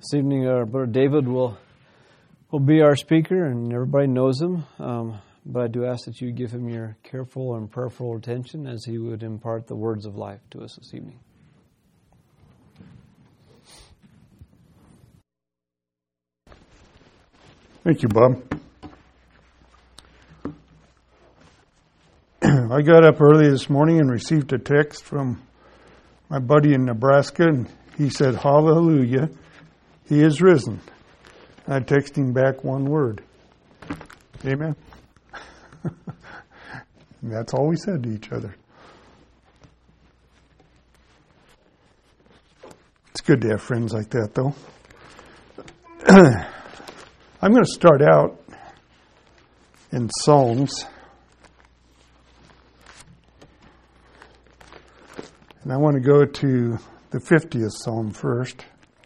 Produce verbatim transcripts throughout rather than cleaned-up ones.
This evening, our brother David will will be our speaker, and everybody knows him. Um, but I do ask that you give him your careful and prayerful attention as he would impart the words of life to us this evening. Thank you, Bob. I got up early this morning and received a text from my buddy in Nebraska, and he said, "Hallelujah, he is risen." And I texted him back one word. Amen. And that's all we said to each other. It's good to have friends like that, though. I'm going to start out in Psalms. And I want to go to the fiftieth Psalm first.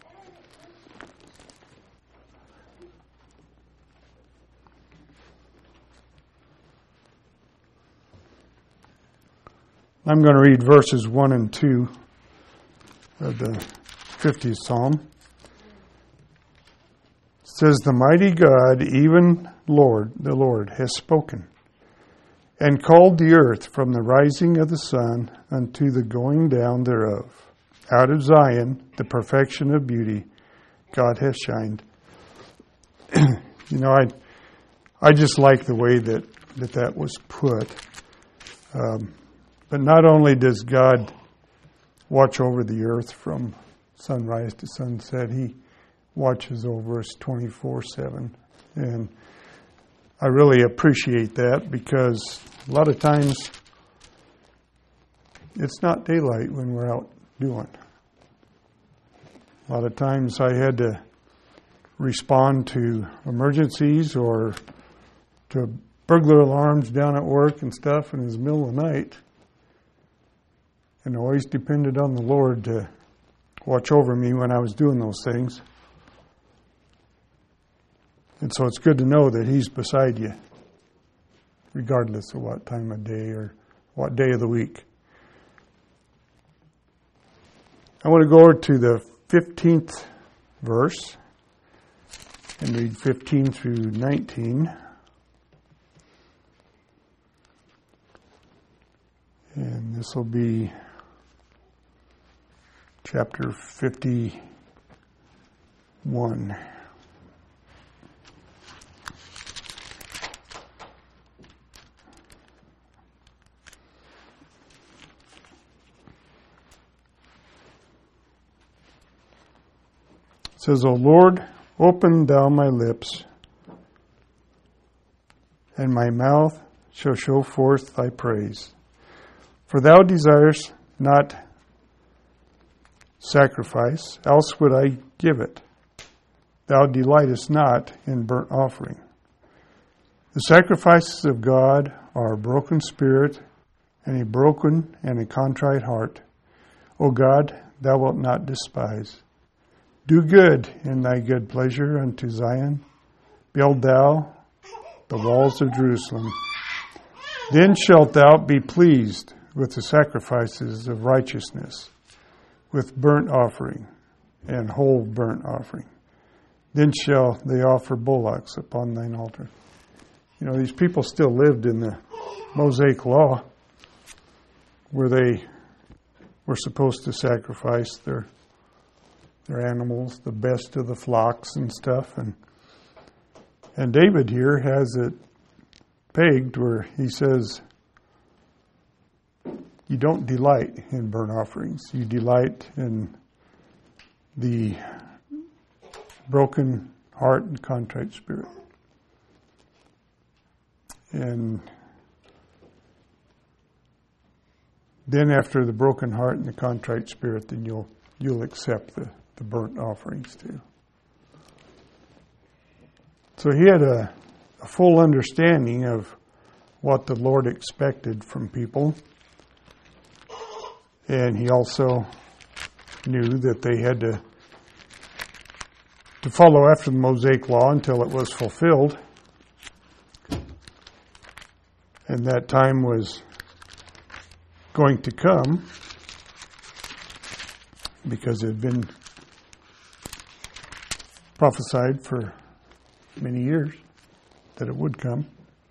I'm going to read verses one and two of the fiftieth Psalm. It says, "The mighty God, even Lord, the Lord, has spoken, and called the earth from the rising of the sun unto the going down thereof. Out of Zion, the perfection of beauty, God has shined." You know, I I just like the way that that, that was put. Um, but not only does God watch over the earth from sunrise to sunset, He watches over us twenty-four seven. And I really appreciate that, because a lot of times it's not daylight when we're out doing. A lot of times I had to respond to emergencies or to burglar alarms down at work and stuff, and it was the middle of the night. And I always depended on the Lord to watch over me when I was doing those things. And so it's good to know that He's beside you, regardless of what time of day or what day of the week. I want to go over to the fifteenth verse and read fifteen through nineteen. And this will be chapter fifty-one. It says, "O Lord, open thou my lips, and my mouth shall show forth thy praise. For thou desirest not sacrifice, else would I give it. Thou delightest not in burnt offering. The sacrifices of God are a broken spirit, and a broken and a contrite heart. O God, thou wilt not despise. Do good in thy good pleasure unto Zion. Build thou the walls of Jerusalem. Then shalt thou be pleased with the sacrifices of righteousness, with burnt offering and whole burnt offering. Then shall they offer bullocks upon thine altar." You know, these people still lived in the Mosaic law, where they were supposed to sacrifice their their animals, the best of the flocks and stuff. And and David here has it pegged where he says, you don't delight in burnt offerings. You delight in the broken heart and contrite spirit. And then after the broken heart and the contrite spirit, then you'll you'll accept the, the burnt offerings too. So he had a, a full understanding of what the Lord expected from people. And he also knew that they had to to follow after the Mosaic law until it was fulfilled. And that time was going to come, because it had been prophesied for many years that it would come.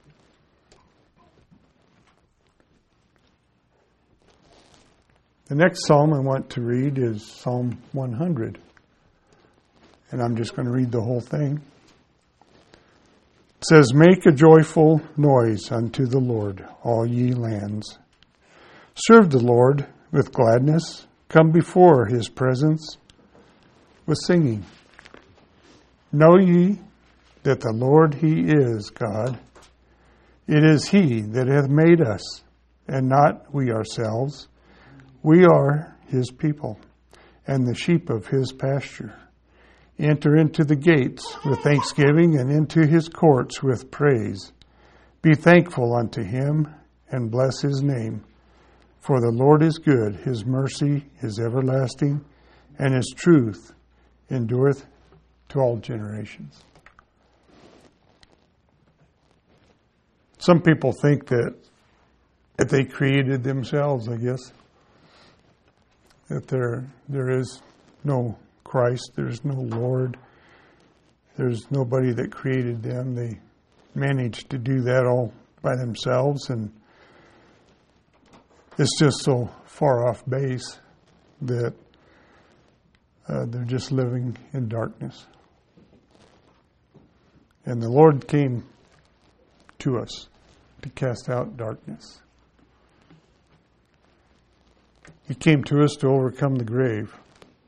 The next psalm I want to read is Psalm one hundred. And I'm just going to read the whole thing. It says, "Make a joyful noise unto the Lord, all ye lands. Serve the Lord with gladness. Come before his presence with singing. Know ye that the Lord he is God. It is he that hath made us, and not we ourselves. We are his people, and the sheep of his pasture. Enter into the gates with thanksgiving, and into his courts with praise. Be thankful unto him, and bless his name. For the Lord is good, his mercy is everlasting, and his truth endureth to all generations." Some people think that, that they created themselves, I guess. That there there is no Christ, there's no Lord, there's nobody that created them. They managed to do that all by themselves, and it's just so far off base that uh, they're just living in darkness. And the Lord came to us to cast out darkness. He came to us to overcome the grave,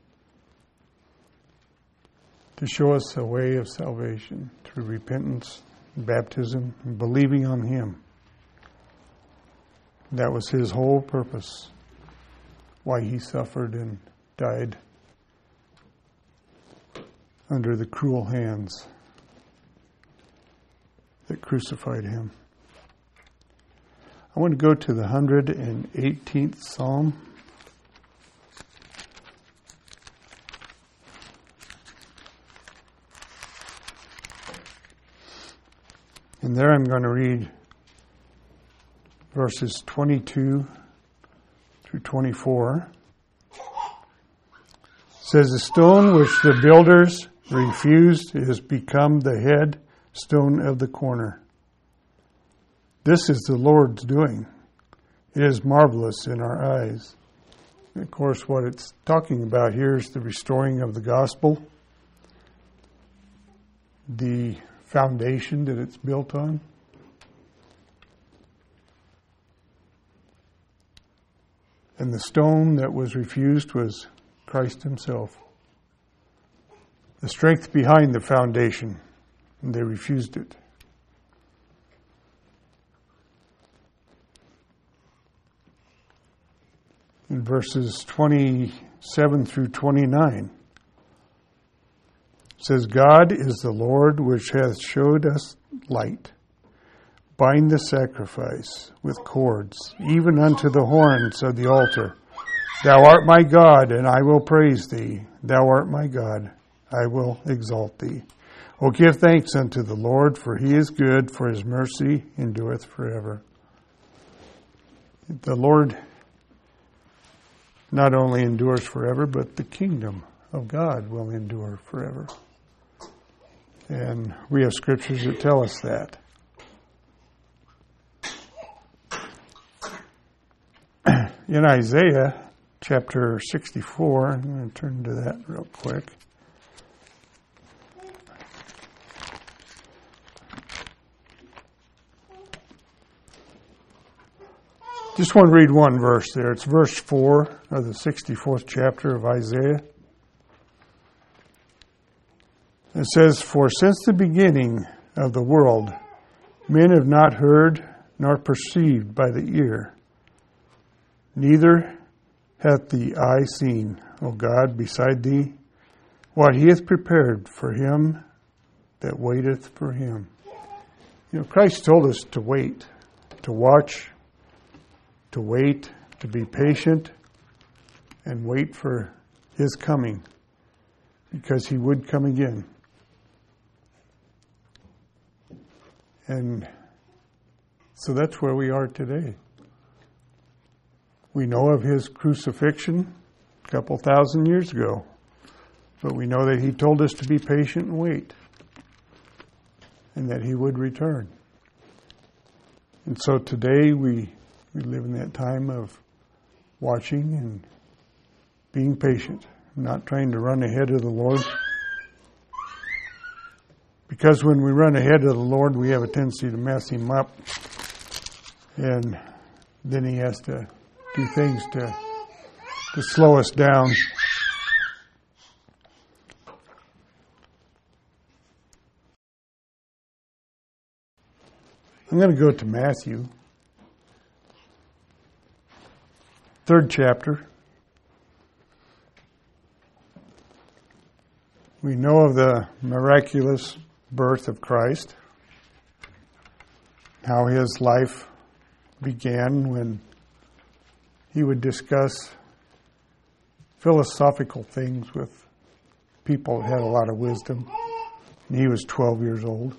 to show us a way of salvation through repentance, baptism, and believing on him. That was his whole purpose, why he suffered and died under the cruel hands that crucified him. I want to go to the one hundred eighteenth Psalm. And there I'm going to read verses twenty-two through twenty-four. It says, "The stone which the builders refused has become the head stone of the corner. This is the Lord's doing. It is marvelous in our eyes." And of course, what it's talking about here is the restoring of the gospel, the foundation that it's built on. And the stone that was refused was Christ himself. The strength behind the foundation, and they refused it. In verses twenty-seven through twenty-nine, it says, "God is the Lord which hath showed us light. Bind the sacrifice with cords, even unto the horns of the altar. Thou art my God, and I will praise thee. Thou art my God, I will exalt thee. O give thanks unto the Lord, for he is good, for his mercy endureth forever." The Lord not only endures forever, but the kingdom of God will endure forever. And we have scriptures that tell us that. In Isaiah chapter sixty-four, I'm going to turn to that real quick. Just want to read one verse there. It's verse four of the sixty-fourth chapter of Isaiah. It says, "For since the beginning of the world, men have not heard nor perceived by the ear, neither hath the eye seen, O God, beside thee, what he hath prepared for him that waiteth for him." You know, Christ told us to wait, to watch, to wait, to be patient, and wait for his coming, because he would come again. And so that's where we are today. We know of his crucifixion a couple thousand years ago. But we know that he told us to be patient and wait, and that he would return. And so today we, we live in that time of watching and being patient, not trying to run ahead of the Lord. Because when we run ahead of the Lord, we have a tendency to mess him up. And then he has to do things to, to slow us down. I'm going to go to Matthew, third chapter. We know of the miraculous birth of Christ, how his life began when he would discuss philosophical things with people that had a lot of wisdom. And he was twelve years old.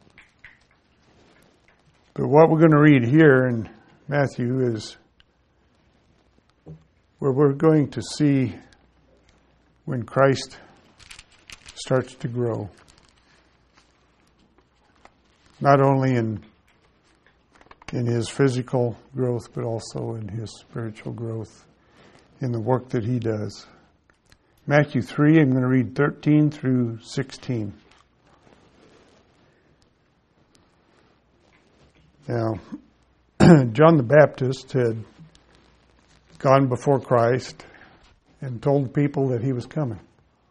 But what we're going to read here in Matthew is where we're going to see when Christ starts to grow. Not only in in his physical growth, but also in his spiritual growth, in the work that he does. Matthew three, I'm going to read thirteen through sixteen. Now, John the Baptist had gone before Christ and told the people that he was coming.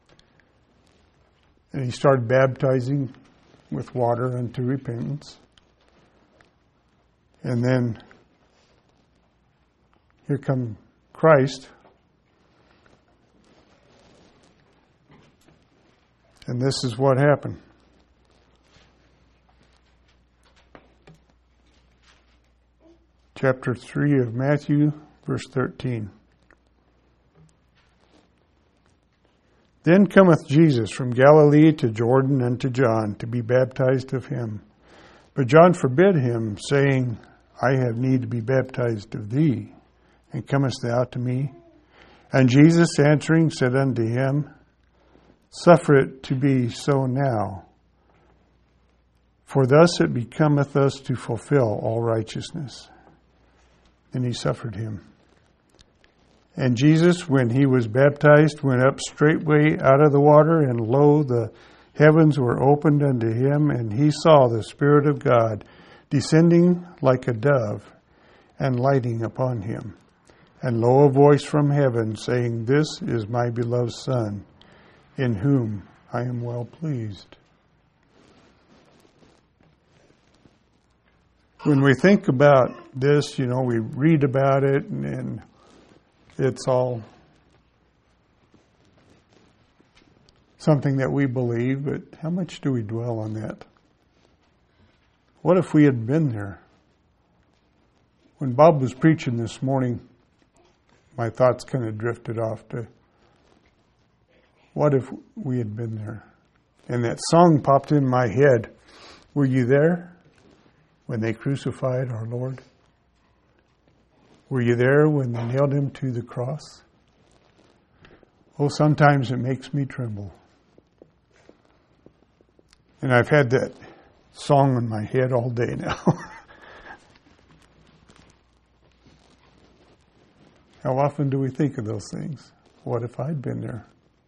And he started baptizing with water unto repentance. And then here come Christ. And this is what happened. Chapter three of Matthew, verse thirteen. Then cometh Jesus from Galilee to Jordan unto John to be baptized of him. But John forbid him, saying, I have need to be baptized of thee, and comest thou to me? And Jesus answering said unto him, Suffer it to be so now, for thus it becometh us to fulfill all righteousness. And he suffered him. And Jesus, when he was baptized, went up straightway out of the water, and lo, the heavens were opened unto him, and he saw the Spirit of God descending like a dove, and lighting upon him. And lo, a voice from heaven, saying, This is my beloved Son, in whom I am well pleased. When we think about this, you know, we read about it, and, and it's all something that we believe, but how much do we dwell on that? What if we had been there? When Bob was preaching this morning, my thoughts kind of drifted off to, what if we had been there? And that song popped in my head. Were you there when they crucified our Lord? Were you there when they nailed him to the cross? Oh, sometimes it makes me tremble. And I've had that song in my head all day now. How often do we think of those things? What if I'd been there?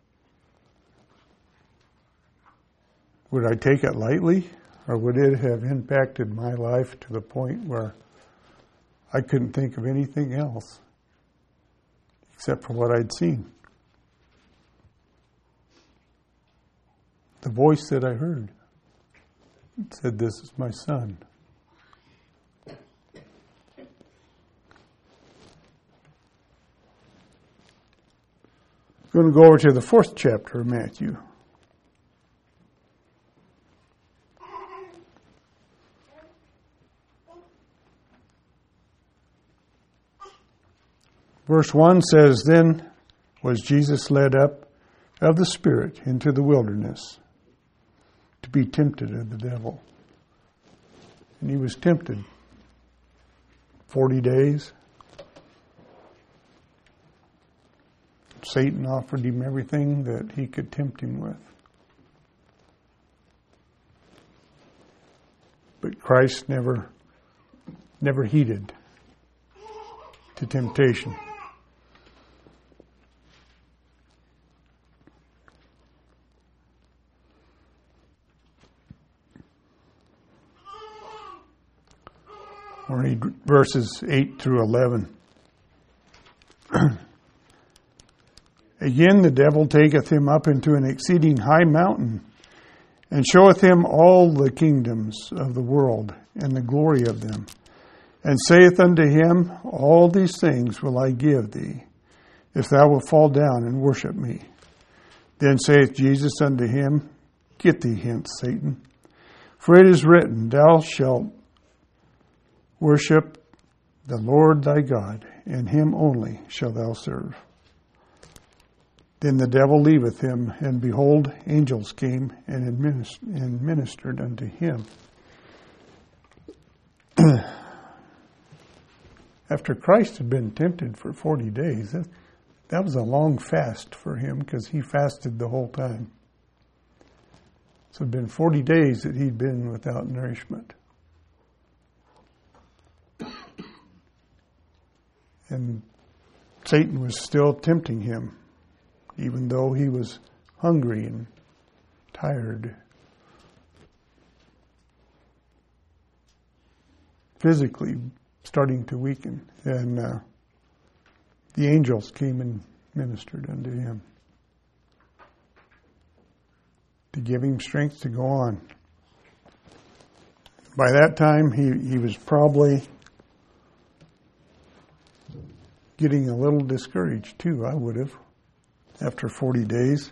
Would I take it lightly, or would it have impacted my life to the point where I couldn't think of anything else except for what I'd seen? The voice that I heard said, This is my Son. I'm going to go over to the fourth chapter of Matthew. Verse one says, Then was Jesus led up of the Spirit into the wilderness to be tempted of the devil. And he was tempted forty days. Satan offered him everything that he could tempt him with. But Christ never, never heeded to temptation. We'll read verses eight through eleven. Again, the devil taketh him up into an exceeding high mountain, and showeth him all the kingdoms of the world, and the glory of them, and saith unto him, All these things will I give thee, if thou wilt fall down and worship me. Then saith Jesus unto him, Get thee hence, Satan, for it is written, Thou shalt worship the Lord thy God, and him only shalt thou serve. Then the devil leaveth him, and behold, angels came and ministered unto him. After Christ had been tempted for forty days, that, that was a long fast for him because he fasted the whole time. So it had been forty days that he'd been without nourishment. And Satan was still tempting him, even though he was hungry and tired. Physically starting to weaken. And uh, the angels came and ministered unto him to give him strength to go on. By that time, he, he was probably getting a little discouraged too, I would have, after forty days.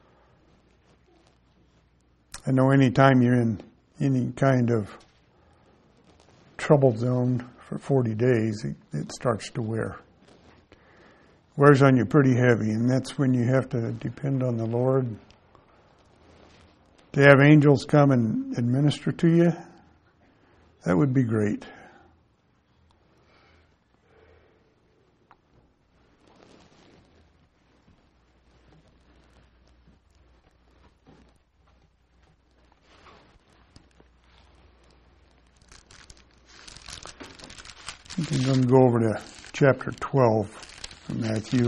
I know any time you're in any kind of trouble zone for forty days, it, it starts to wear. Wears on you pretty heavy, and that's when you have to depend on the Lord. To have angels come and administer to you, that would be great. I'm going to go over to chapter twelve of Matthew.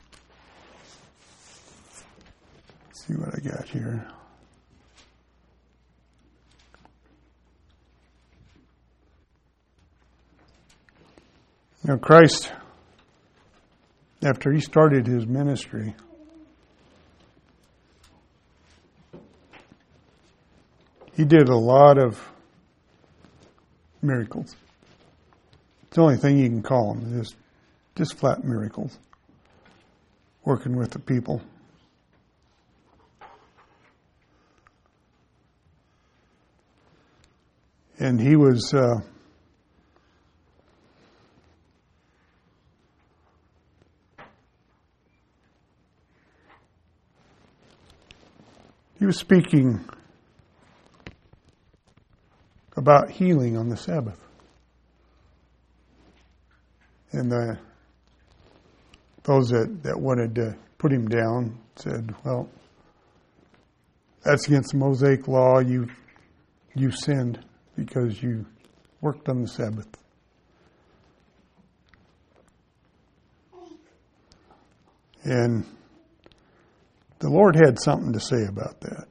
Let's see what I got here. Now Christ, after he started his ministry, he did a lot of miracles. It's the only thing you can call them, just, just flat miracles, working with the people. And he was uh, he was speaking about healing on the Sabbath. And the, those that, that wanted to put him down said, well, that's against the Mosaic law. You, you sinned because you worked on the Sabbath. And the Lord had something to say about that.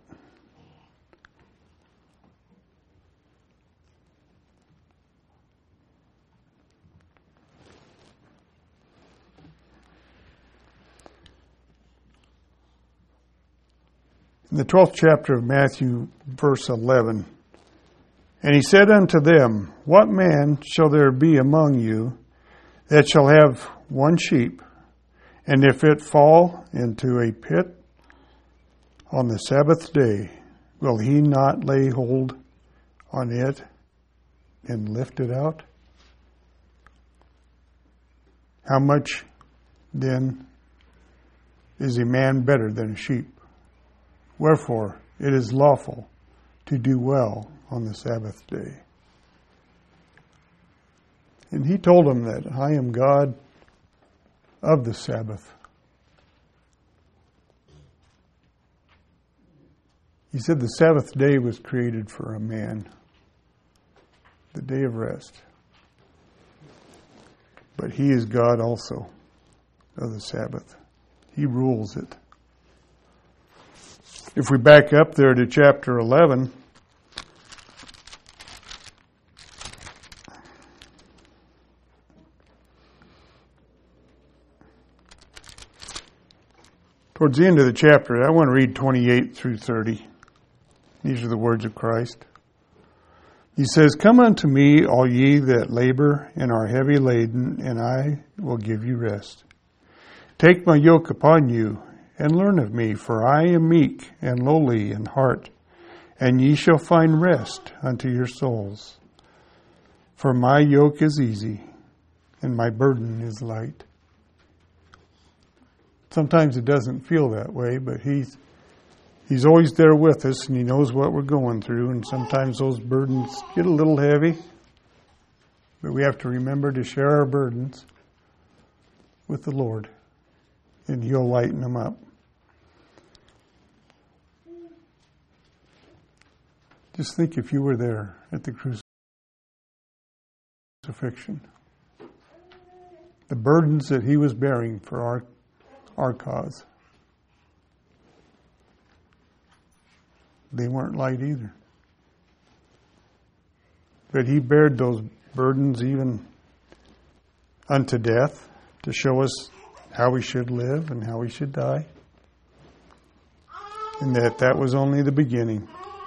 In the twelfth chapter of Matthew, verse eleven, and he said unto them, What man shall there be among you that shall have one sheep, and if it fall into a pit on the Sabbath day, will he not lay hold on it and lift it out? How much then is a man better than a sheep? Wherefore, it is lawful to do well on the Sabbath day. And he told them that I am God of the Sabbath. He said the Sabbath day was created for a man, the day of rest. But he is God also of the Sabbath. He rules it. If we back up there to chapter eleven, towards the end of the chapter, I want to read twenty-eight through thirty. These are the words of Christ. He says, "Come unto me, all ye that labor and are heavy laden, and I will give you rest. Take my yoke upon you, and learn of me, for I am meek and lowly in heart, and ye shall find rest unto your souls. For my yoke is easy, and my burden is light." Sometimes it doesn't feel that way, but he's he's always there with us, and he knows what we're going through, and sometimes those burdens get a little heavy, but we have to remember to share our burdens with the Lord, and he'll lighten them up. Just think if you were there at the crucifixion. The burdens that he was bearing for our our cause. They weren't light either. But he bared those burdens even unto death to show us how we should live and how we should die. And that that was only the beginning.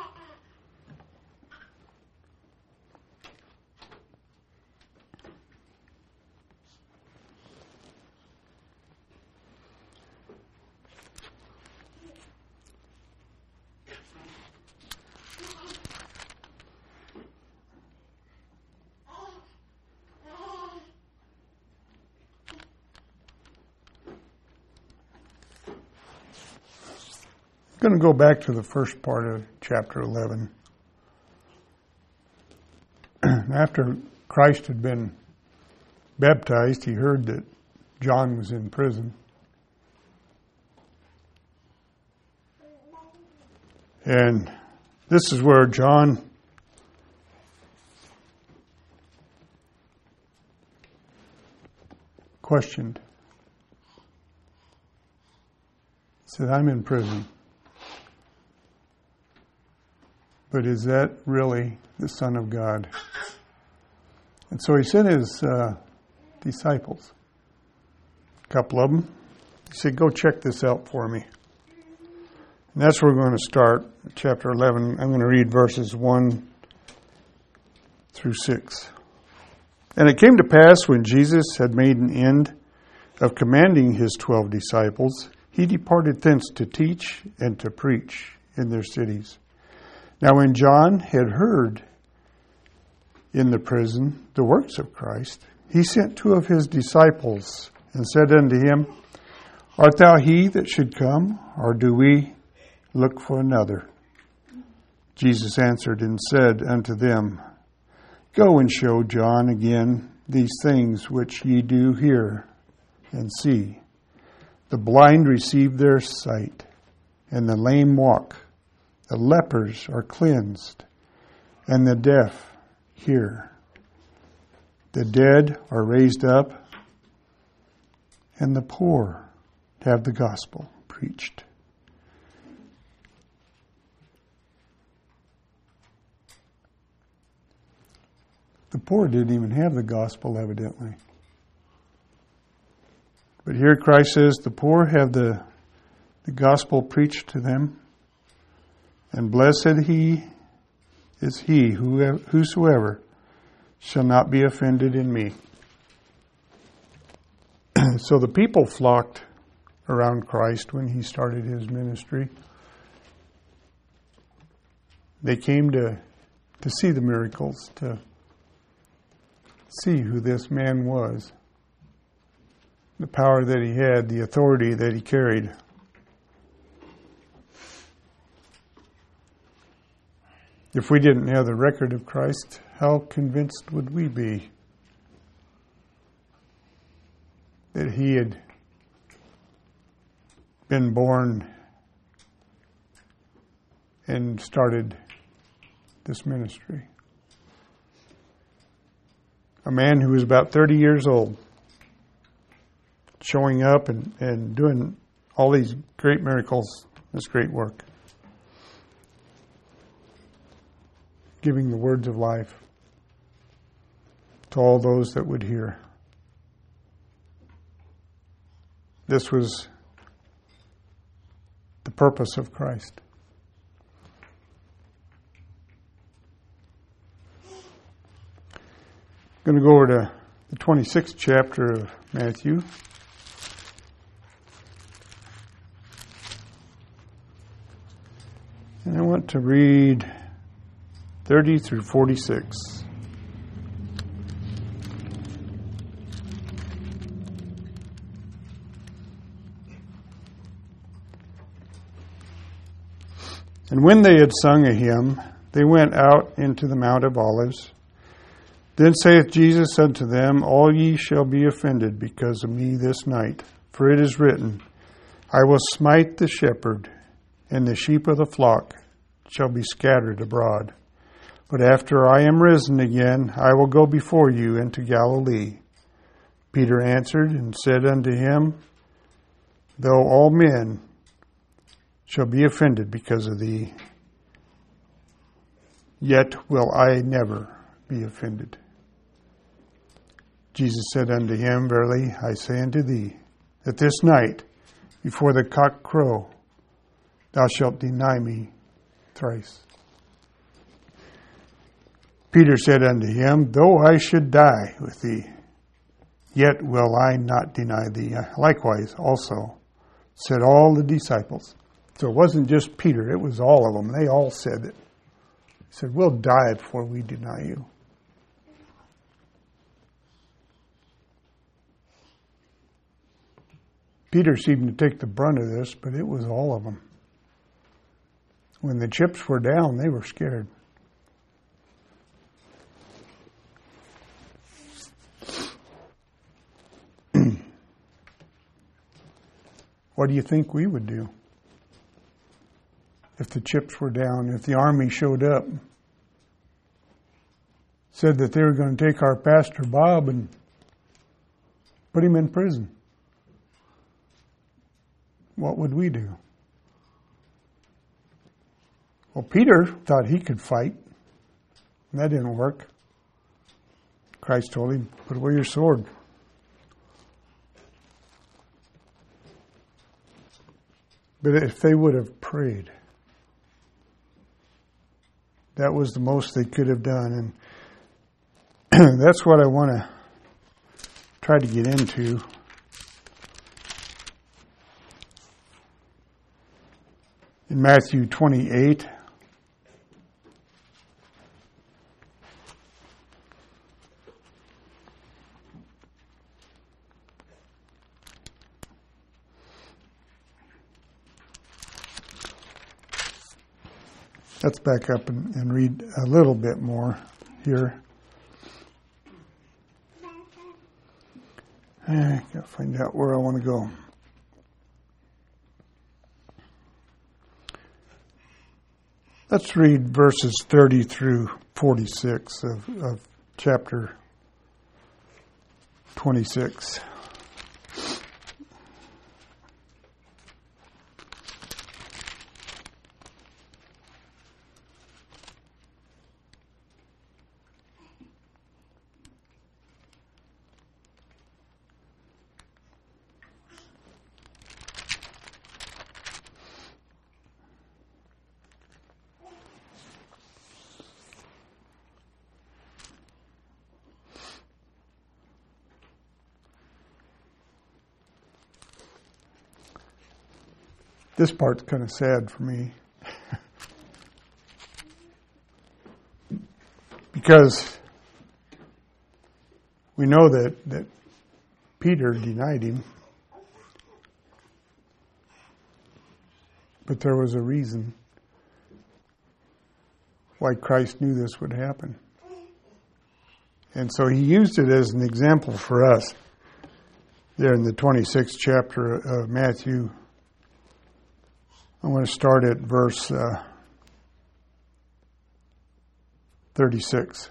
I'm going to go back to the first part of chapter eleven. After Christ had been baptized, he heard that John was in prison. And this is where John questioned. He said, "I'm in prison. But is that really the Son of God?" And so he sent his uh, disciples, a couple of them. He said, "Go check this out for me." And that's where we're going to start, chapter eleven. I'm going to read verses one through six. "And it came to pass when Jesus had made an end of commanding his twelve disciples, he departed thence to teach and to preach in their cities. Now when John had heard in the prison the works of Christ, he sent two of his disciples and said unto him, Art thou he that should come, or do we look for another? Jesus answered and said unto them, Go and show John again these things which ye do hear and see. The blind receive their sight, and the lame walk. The lepers are cleansed, and the deaf hear. The dead are raised up, and the poor have the gospel preached. The poor didn't even have the gospel, evidently. But here Christ says the poor have the, the gospel preached to them. And blessed he is he who, whosoever shall not be offended in me. So the people flocked around Christ when he started his ministry. They came to, to see the miracles, to see who this man was, the power that he had, the authority that he carried. If we didn't have the record of Christ, how convinced would we be that he had been born and started this ministry. A man who was about thirty years old, showing up and, and doing all these great miracles, this great work. Giving the words of life to all those that would hear. This was the purpose of Christ. I'm going to go over to the twenty-sixth chapter of Matthew. And I want to read thirty through forty-six. And when they had sung a hymn, they went out into the Mount of Olives. Then saith Jesus unto them, All ye shall be offended because of me this night. For it is written, I will smite the shepherd, and the sheep of the flock shall be scattered abroad. But after I am risen again, I will go before you into Galilee. Peter answered and said unto him, Though all men shall be offended because of thee, yet will I never be offended. Jesus said unto him, Verily I say unto thee, that this night, before the cock crow, thou shalt deny me thrice. Peter said unto him, Though I should die with thee, yet will I not deny thee. Likewise also said all the disciples. So it wasn't just Peter, it was all of them. They all said it. He said, We'll die before we deny you. Peter seemed to take the brunt of this, but it was all of them. When the chips were down, they were scared. What do you think we would do if the chips were down, if the army showed up, said that they were going to take our Pastor Bob and put him in prison? What would we do? Well, Peter thought he could fight. And that didn't work. Christ told him, put away your sword. But if they would have prayed, that was the most they could have done. And that's what I want to try to get into. In Matthew twenty-eight, let's back up and, and read a little bit more here. I gotta find out where I want to go. Let's read verses thirty through forty-six of, of chapter twenty-six. This part's kind of sad for me. Because we know that, that Peter denied him. But there was a reason why Christ knew this would happen. And so he used it as an example for us there in the twenty-sixth chapter of Matthew. I want to start at verse uh, thirty-six.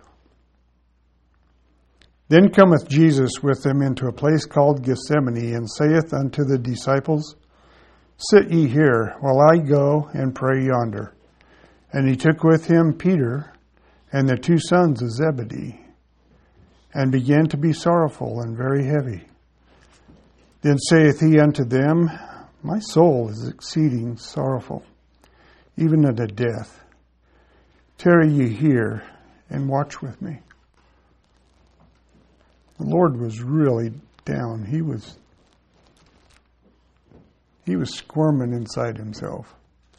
Then cometh Jesus with them into a place called Gethsemane, and saith unto the disciples, Sit ye here, while I go and pray yonder. And he took with him Peter and the two sons of Zebedee, and began to be sorrowful and very heavy. Then saith he unto them, My soul is exceeding sorrowful, even unto death. Tarry ye here, and watch with me. The Lord was really down. He was he was squirming inside himself.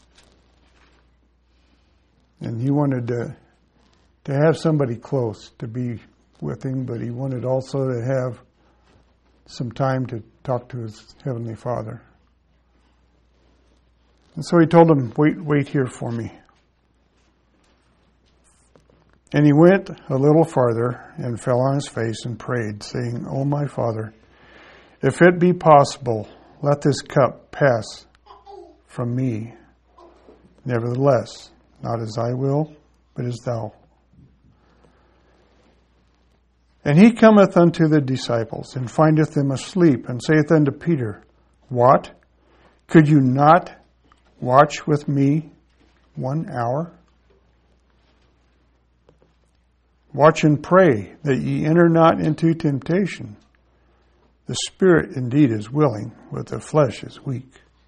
And he wanted to to have somebody close to be with him, but he wanted also to have some time to talk to his Heavenly Father. And so he told him, wait, wait here for me. And he went a little farther and fell on his face and prayed, saying, O my Father, if it be possible, let this cup pass from me. Nevertheless, not as I will, but as thou. And he cometh unto the disciples, and findeth them asleep, and saith unto Peter, What? Could you not watch with me one hour? Watch and pray, that ye enter not into temptation. The spirit indeed is willing, but the flesh is weak.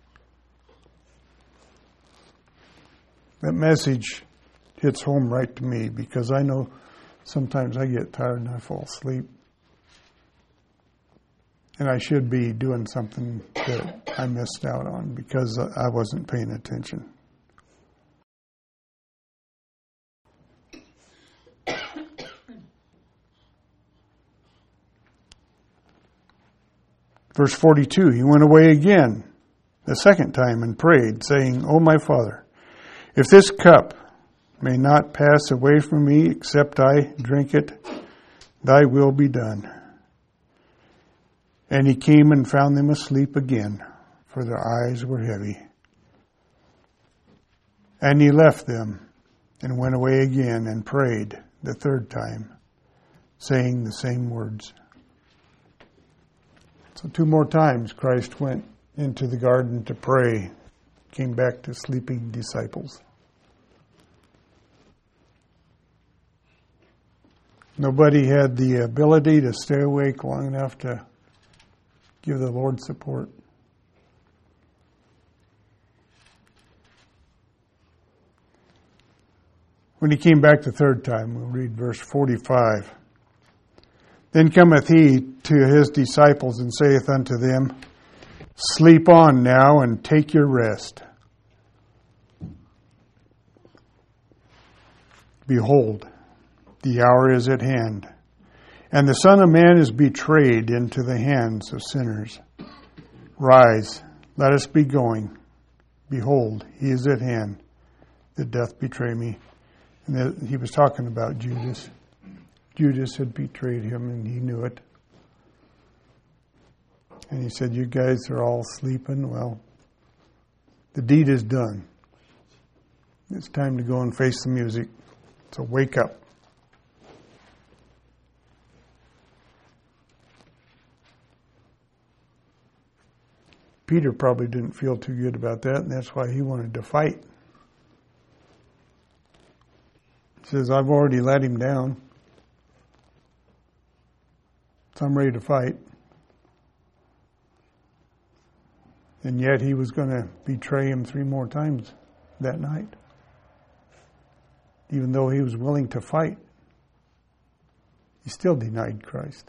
That message hits home right to me, because I know sometimes I get tired and I fall asleep. And I should be doing something that I missed out on because I wasn't paying attention. Verse forty-two, he went away again the second time and prayed, saying, O my Father, if this cup may not pass away from me except I drink it, thy will be done. And he came and found them asleep again, for their eyes were heavy. And he left them and went away again and prayed the third time, saying the same words. So two more times Christ went into the garden to pray, came back to sleeping disciples. Nobody had the ability to stay awake long enough to give the Lord support. When he came back the third time, we'll read verse forty-five. Then cometh he to his disciples and saith unto them, Sleep on now and take your rest. Behold, the hour is at hand, and the Son of Man is betrayed into the hands of sinners. Rise, let us be going. Behold, he is at hand that doth betray me. And that he was talking about Judas. Judas had betrayed him, and he knew it. And he said, you guys are all sleeping. Well, the deed is done. It's time to go and face the music. So wake up. Peter probably didn't feel too good about that, and that's why he wanted to fight. He says, I've already let him down, so I'm ready to fight. And yet he was going to betray him three more times that night. Even though he was willing to fight, he still denied Christ.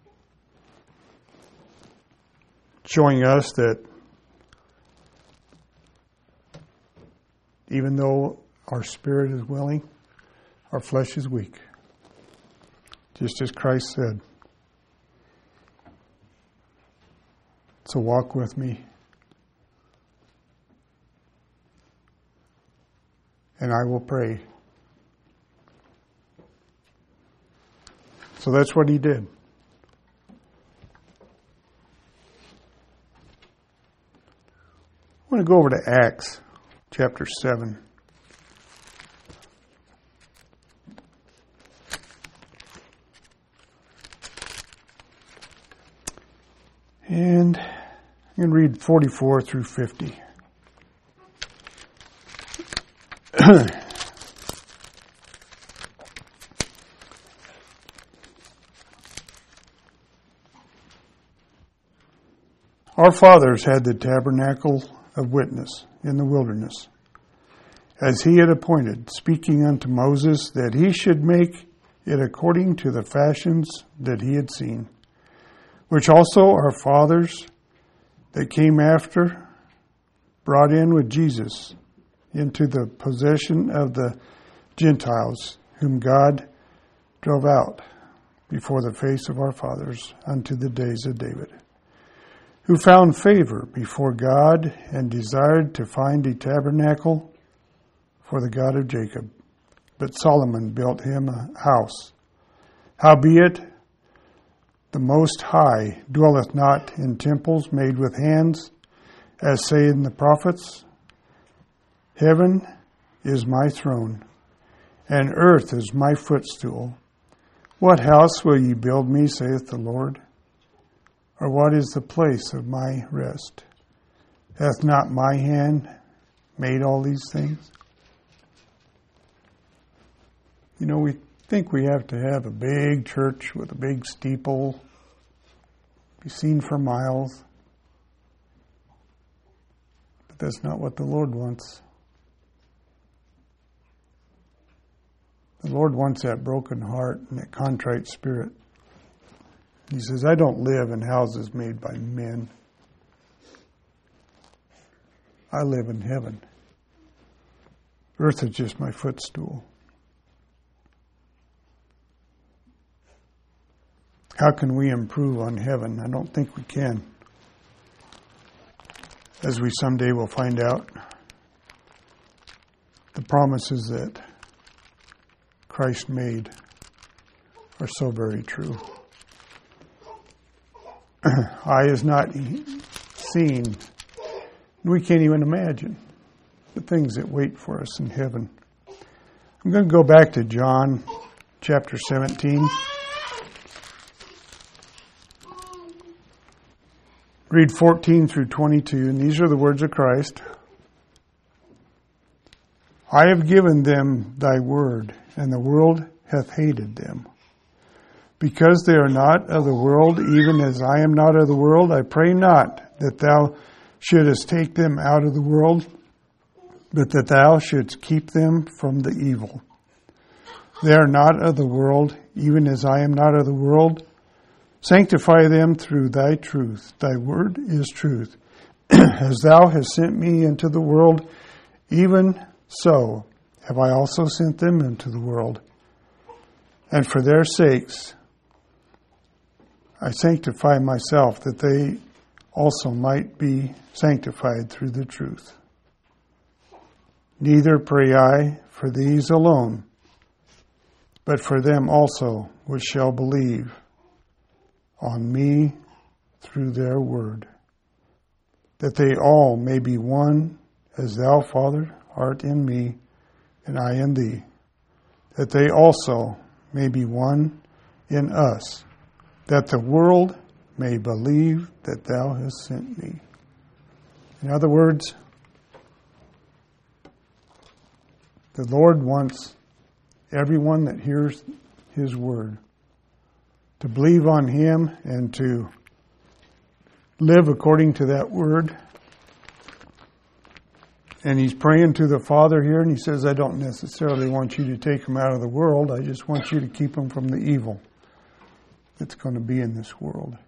Showing us that even though our spirit is willing, our flesh is weak. Just as Christ said. So walk with me, and I will pray. So that's what he did. I want to go over to Acts chapter seven. And I'm going to read forty-four through fifty. Our fathers had the tabernacle of witness in the wilderness, as he had appointed, speaking unto Moses that he should make it according to the fashions that he had seen, which also our fathers that came after brought in with Jesus into the possession of the Gentiles, whom God drove out before the face of our fathers unto the days of David, who found favor before God and desired to find a tabernacle for the God of Jacob. But Solomon built him a house. Howbeit, the Most High dwelleth not in temples made with hands, as say in the prophets, Heaven is my throne, and earth is my footstool. What house will ye build me, saith the Lord? Or what is the place of my rest? Hath not my hand made all these things? You know, we think we have to have a big church with a big steeple, be seen for miles. But that's not what the Lord wants. The Lord wants that broken heart and that contrite spirit. He says, I don't live in houses made by men. I live in heaven. Earth is just my footstool. How can we improve on heaven? I don't think we can. As we someday will find out, the promises that Christ made are so very true. Eye is not seen. We can't even imagine the things that wait for us in heaven. I'm going to go back to John chapter seventeen. Read fourteen through twenty-two, and these are the words of Christ. I have given them thy word, and the world hath hated them. Because they are not of the world, even as I am not of the world, I pray not that thou shouldest take them out of the world, but that thou shouldst keep them from the evil. They are not of the world, even as I am not of the world. Sanctify them through thy truth. Thy word is truth. As thou hast sent me into the world, even so have I also sent them into the world. And for their sakes I sanctify myself, that they also might be sanctified through the truth. Neither pray I for these alone, but for them also which shall believe on me through their word, that they all may be one, as thou, Father, art in me, and I in thee, that they also may be one in us, that the world may believe that thou hast sent me. In other words, the Lord wants everyone that hears his word to believe on him and to live according to that word. And he's praying to the Father here, and he says, I don't necessarily want you to take them out of the world. I just want you to keep them from the evil that's going to be in this world.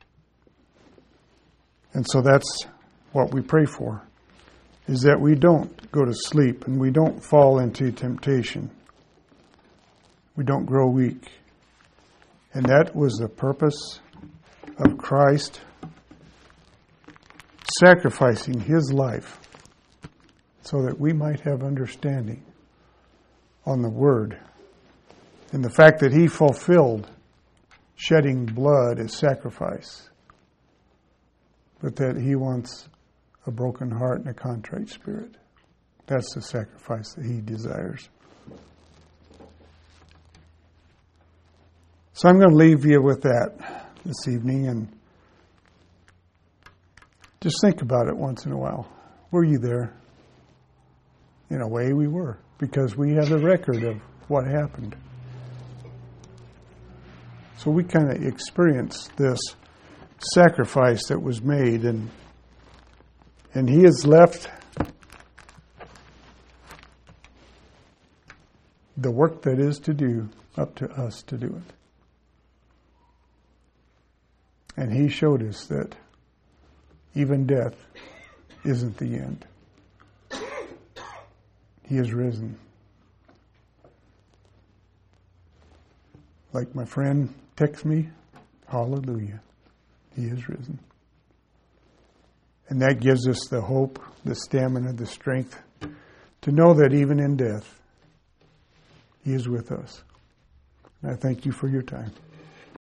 And so that's what we pray for, is that we don't go to sleep and we don't fall into temptation. We don't grow weak. And that was the purpose of Christ sacrificing his life so that we might have understanding on the word. And the fact that he fulfilled shedding blood as sacrifice, but that he wants a broken heart and a contrite spirit. That's the sacrifice that he desires. So I'm going to leave you with that this evening, and Just think about it once in a while. Were you there? In a way, we were, because we have the record of what happened. So we kind of experienced this sacrifice that was made, and and He has left the work that is to do up to us to do it. And He showed us that even death isn't the end. He is risen. Like my friend texts me, hallelujah, He is risen. And that gives us the hope, the stamina, the strength to know that even in death, He is with us. And I thank you for your time.